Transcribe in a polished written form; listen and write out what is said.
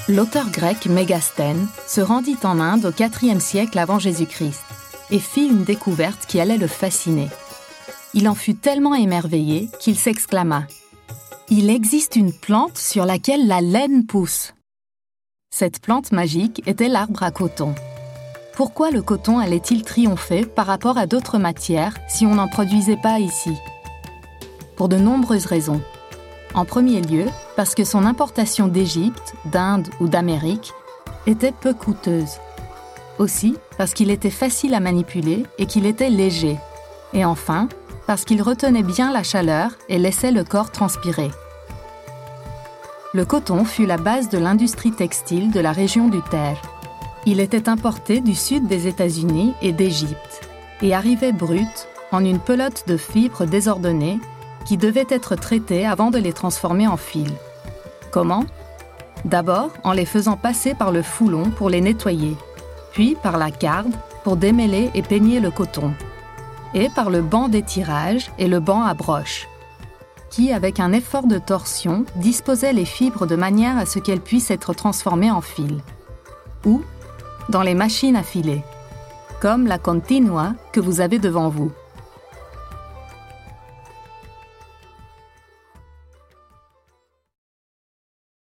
L'auteur grec Mégasthène se rendit en Inde au IVe siècle avant Jésus-Christ et fit une découverte qui allait le fasciner. Il en fut tellement émerveillé qu'il s'exclama « Il existe une plante sur laquelle la laine pousse !» Cette plante magique était l'arbre à coton. Pourquoi le coton allait-il triompher par rapport à d'autres matières si on n'en produisait pas ici ? Pour de nombreuses raisons. En premier lieu, parce que son importation d'Égypte, d'Inde ou d'Amérique était peu coûteuse. Aussi, parce qu'il était facile à manipuler et qu'il était léger. Et enfin, parce qu'il retenait bien la chaleur et laissait le corps transpirer. Le coton fut la base de l'industrie textile de la région du Caire. Il était importé du sud des États-Unis et d'Égypte et arrivait brut en une pelote de fibres désordonnées qui devaient être traitées avant de les transformer en fils. Comment ? D'abord en les faisant passer par le foulon pour les nettoyer, puis par la carde pour démêler et peigner le coton, et par le banc d'étirage et le banc à broche, qui, avec un effort de torsion, disposait les fibres de manière à ce qu'elles puissent être transformées en fils. Ou dans les machines à filer, comme la Continua que vous avez devant vous.